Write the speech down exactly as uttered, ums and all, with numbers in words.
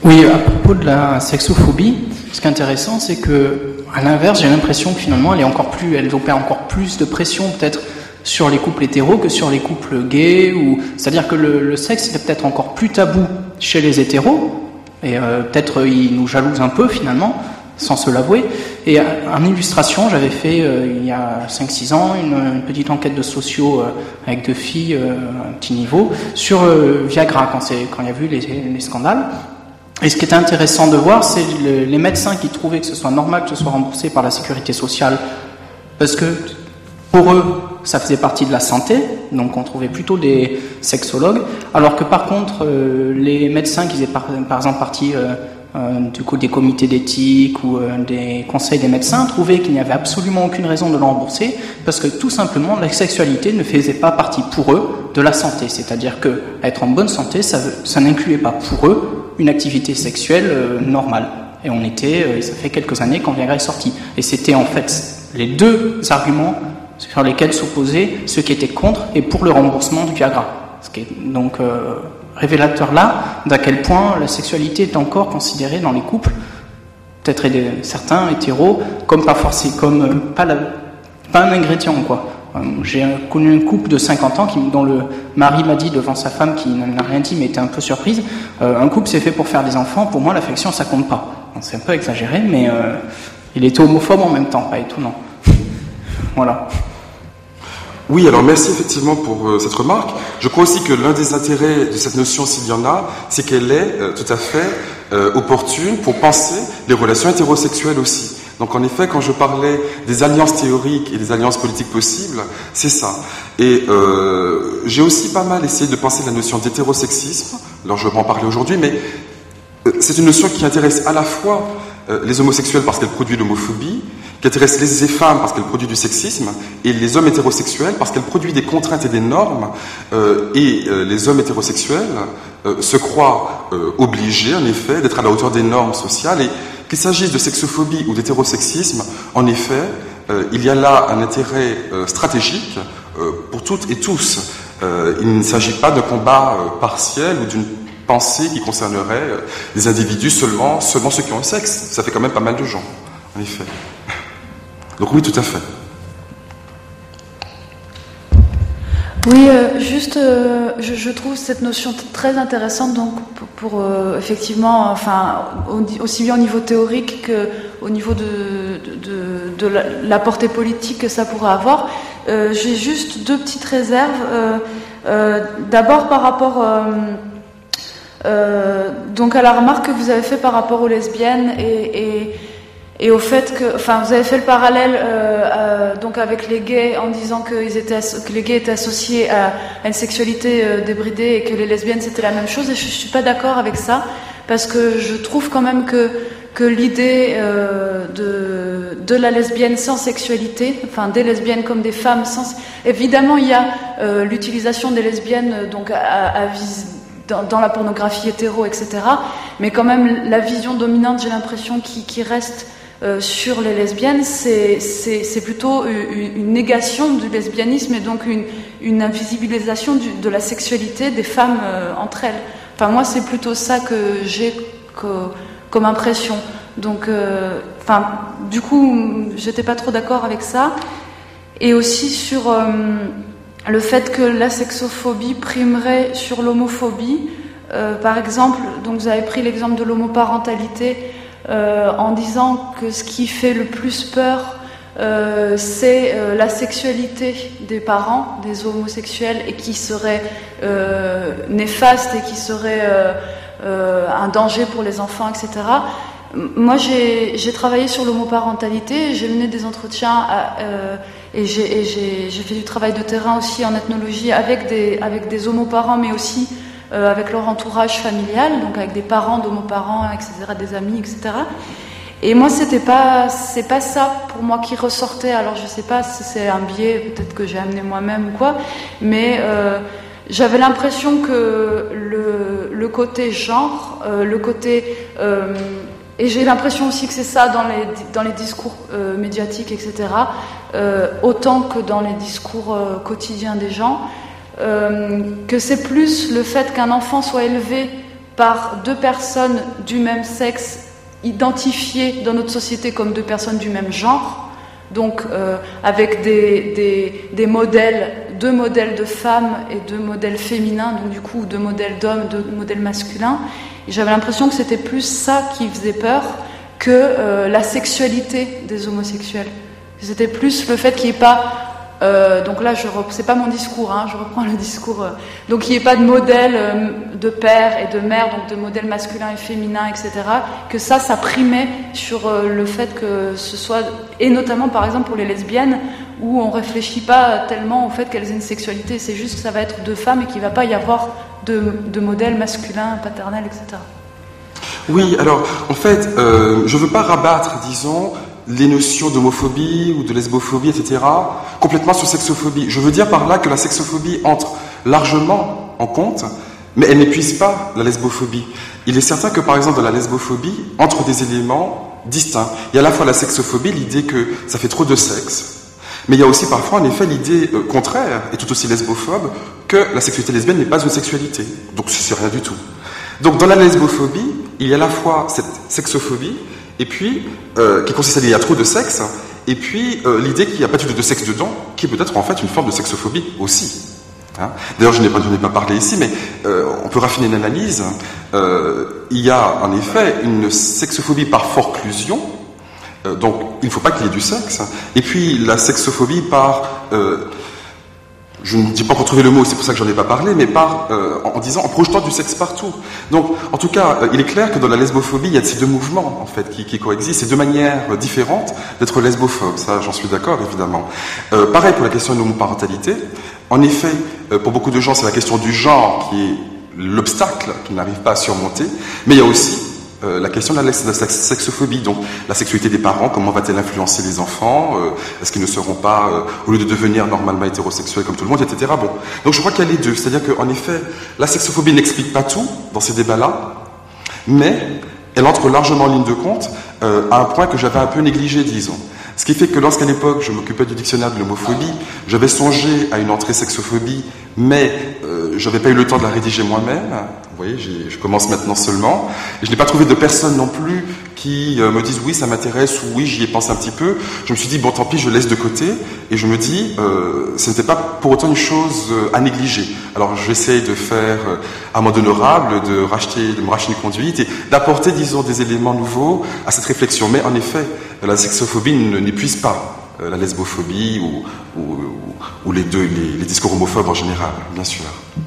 Oui, à propos de la sexophobie, ce qui est intéressant, c'est que, à l'inverse, j'ai l'impression que finalement, elle est encore plus, elle opère encore plus de pression, peut-être, sur les couples hétéros que sur les couples gays, ou c'est-à-dire que le, le sexe est peut-être encore plus tabou chez les hétéros, et euh, peut-être euh, ils nous jalousent un peu finalement, sans se l'avouer. Et en illustration, j'avais fait euh, il y a cinq six ans une, une petite enquête de sociaux euh, avec deux filles euh, à un petit niveau sur euh, Viagra quand, c'est, quand il y a eu les, les scandales. Et ce qui était intéressant de voir, c'est le, les médecins qui trouvaient que ce soit normal que ce soit remboursé par la sécurité sociale, parce que pour eux, ça faisait partie de la santé, donc on trouvait plutôt des sexologues, alors que par contre, euh, les médecins qui faisaient par, par exemple partie euh, euh, du coup des comités d'éthique ou euh, des conseils des médecins trouvaient qu'il n'y avait absolument aucune raison de le rembourser, parce que tout simplement, la sexualité ne faisait pas partie pour eux de la santé, c'est-à-dire que être en bonne santé, ça, ça n'incluait pas pour eux une activité sexuelle euh, normale. Et on était, euh, ça fait quelques années quand Viagra est sorti. Et c'était en fait les deux arguments sur lesquels s'opposaient ceux qui étaient contre et pour le remboursement du Viagra. Ce qui est donc euh, révélateur là d'à quel point la sexualité est encore considérée dans les couples, peut-être certains hétéros, comme pas forcément, comme euh, pas, la, pas un ingrédient quoi. Euh, j'ai connu un couple de cinquante ans qui, dont le mari m'a dit devant sa femme qui n'a rien dit mais était un peu surprise, euh, un couple c'est fait pour faire des enfants, pour moi l'affection ça compte pas. Donc, c'est un peu exagéré mais euh, il était homophobe en même temps, pas étonnant. Voilà. Oui, alors merci effectivement pour euh, cette remarque. Je crois aussi que l'un des intérêts de cette notion, s'il y en a, c'est qu'elle est euh, tout à fait euh, opportune pour penser les relations hétérosexuelles aussi. Donc en effet, quand je parlais des alliances théoriques et des alliances politiques possibles, c'est ça. Et euh, j'ai aussi pas mal essayé de penser la notion d'hétérosexisme, alors je vais en parler aujourd'hui, mais euh, c'est une notion qui intéresse à la fois euh, les homosexuels parce qu'elle produit l'homophobie, qui intéresse les femmes parce qu'elle produit du sexisme, et les hommes hétérosexuels parce qu'elle produit des contraintes et des normes, euh, et euh, les hommes hétérosexuels euh, se croient euh, obligés, en effet, d'être à la hauteur des normes sociales, et qu'il s'agisse de sexophobie ou d'hétérosexisme, en effet, euh, il y a là un intérêt euh, stratégique euh, pour toutes et tous. Euh, il ne s'agit pas d'un combat euh, partiel ou d'une pensée qui concernerait euh, les individus seulement, seulement ceux qui ont le sexe. Ça fait quand même pas mal de gens, en effet. Donc oui, tout à fait. Oui, euh, juste, euh, je, je trouve cette notion t- très intéressante, donc pour, pour euh, effectivement, enfin, au, aussi bien au niveau théorique que au niveau de, de, de, de la, la portée politique que ça pourrait avoir. Euh, j'ai juste deux petites réserves. Euh, euh, d'abord par rapport euh, euh, donc à la remarque que vous avez fait par rapport aux lesbiennes et, et Et au fait que, enfin, vous avez fait le parallèle euh, euh, donc avec les gays en disant que, ils étaient, que les gays étaient associés à, à une sexualité euh, débridée et que les lesbiennes c'était la même chose. Et je, je suis pas d'accord avec ça parce que je trouve quand même que que l'idée euh, de de la lesbienne sans sexualité, enfin des lesbiennes comme des femmes sans, évidemment il y a euh, l'utilisation des lesbiennes donc à, à vis Dans, dans la pornographie hétéro, et cetera. Mais quand même, la vision dominante, j'ai l'impression, qui, qui reste euh, sur les lesbiennes, c'est, c'est, c'est plutôt une, une négation du lesbianisme et donc une, une invisibilisation du, de la sexualité des femmes euh, entre elles. Enfin, moi, c'est plutôt ça que j'ai que, comme impression. Donc, euh, enfin, du coup, j'étais pas trop d'accord avec ça. Et aussi sur euh, le fait que la sexophobie primerait sur l'homophobie. Euh, par exemple, donc vous avez pris l'exemple de l'homoparentalité euh, en disant que ce qui fait le plus peur, euh, c'est euh, la sexualité des parents, des homosexuels, et qui serait euh, néfaste et qui serait euh, euh, un danger pour les enfants, et cetera. Moi, j'ai, j'ai travaillé sur l'homoparentalité, j'ai mené des entretiens à, euh, et, j'ai, et j'ai, j'ai fait du travail de terrain aussi en ethnologie avec des, avec des homoparents, mais aussi euh, avec leur entourage familial, donc avec des parents d'homoparents, et cetera, des amis, et cetera. Et moi, c'était pas, c'est pas ça pour moi qui ressortait. Alors, je sais pas si c'est un biais, peut-être que j'ai amené moi-même ou quoi, mais euh, j'avais l'impression que le, le côté genre, euh, le côté euh, et j'ai l'impression aussi que c'est ça dans les, dans les discours euh, médiatiques, et cetera, euh, autant que dans les discours euh, quotidiens des gens, euh, que c'est plus le fait qu'un enfant soit élevé par deux personnes du même sexe identifiées dans notre société comme deux personnes du même genre, donc euh, avec des, des, des modèles, deux modèles de femmes et deux modèles féminins, donc du coup deux modèles d'hommes, deux modèles masculins. Et j'avais l'impression que c'était plus ça qui faisait peur que euh, la sexualité des homosexuels. C'était plus le fait qu'il n'y ait pas... Euh, donc là, je rep... c'est pas mon discours, hein, je reprends le discours. Euh, donc il n'y ait pas de modèle euh, de père et de mère, donc de modèle masculin et féminin, et cetera. Que ça, ça primait sur euh, le fait que ce soit... Et notamment, par exemple, pour les lesbiennes, où on ne réfléchit pas tellement au fait qu'elles aient une sexualité. C'est juste que ça va être deux femmes et qu'il ne va pas y avoir de, de modèle masculin, paternel, et cetera. Oui, alors, en fait, euh, je ne veux pas rabattre, disons, les notions d'homophobie ou de lesbophobie, et cetera, complètement sur sexophobie. Je veux dire par là que la sexophobie entre largement en compte, mais elle n'épuise pas la lesbophobie. Il est certain que, par exemple, dans la lesbophobie, entre des éléments distincts. Il y a à la fois la sexophobie, l'idée que ça fait trop de sexe, mais il y a aussi parfois, en effet, l'idée euh, contraire, et tout aussi lesbophobe, que la sexualité lesbienne n'est pas une sexualité. Donc, c'est rien du tout. Donc, dans la lesbophobie, il y a à la fois cette sexophobie, et puis, euh, qui consiste à dire qu'il y a trop de sexe, et puis euh, l'idée qu'il n'y a pas du tout de sexe dedans, qui est peut-être en fait une forme de sexophobie aussi. Hein. D'ailleurs, je n'ai pas, je n'ai pas parlé ici, mais euh, on peut raffiner l'analyse. Euh, il y a en effet une sexophobie par forclusion, euh, donc il ne faut pas qu'il y ait du sexe, et puis la sexophobie par... Euh, je ne dis pas qu'on trouvait le mot, c'est pour ça que j'en ai pas parlé, mais par, euh, en, en disant, en projetant du sexe partout. Donc, en tout cas, euh, il est clair que dans la lesbophobie, il y a ces deux mouvements, en fait, qui, qui coexistent, ces deux manières euh, différentes d'être lesbophobe. Ça, j'en suis d'accord, évidemment. Euh, pareil pour la question de l'homoparentalité. En effet, euh, pour beaucoup de gens, c'est la question du genre qui est l'obstacle qu'ils n'arrivent pas à surmonter, mais il y a aussi Euh, la question de la, de la sexophobie, donc la sexualité des parents, comment va-t-elle influencer les enfants, euh, est-ce qu'ils ne seront pas, euh, au lieu de devenir normalement hétérosexuels comme tout le monde, et cetera. Bon. Donc je crois qu'il y a les deux, c'est-à-dire qu'en effet, la sexophobie n'explique pas tout dans ces débats-là, mais elle entre largement en ligne de compte euh, à un point que j'avais un peu négligé, disons. Ce qui fait que lorsqu'à l'époque je m'occupais du dictionnaire de l'homophobie, j'avais songé à une entrée sexophobie, mais euh, je n'avais pas eu le temps de la rédiger moi-même. Vous voyez, j'ai, je commence maintenant seulement. Et je n'ai pas trouvé de personne non plus qui euh, me dise oui, ça m'intéresse ou oui, j'y ai pensé un petit peu. Je me suis dit bon, tant pis, je laisse de côté. Et je me dis, euh, ce n'était pas pour autant une chose euh, à négliger. Alors j'essaie de faire euh, amende honorable, de racheter, de me racheter une conduite et d'apporter, disons, des éléments nouveaux à cette réflexion. Mais en effet, la sexophobie ne, n'épuise pas euh, la lesbophobie ou, ou, ou, ou les deux, les, les discours homophobes en général, bien sûr.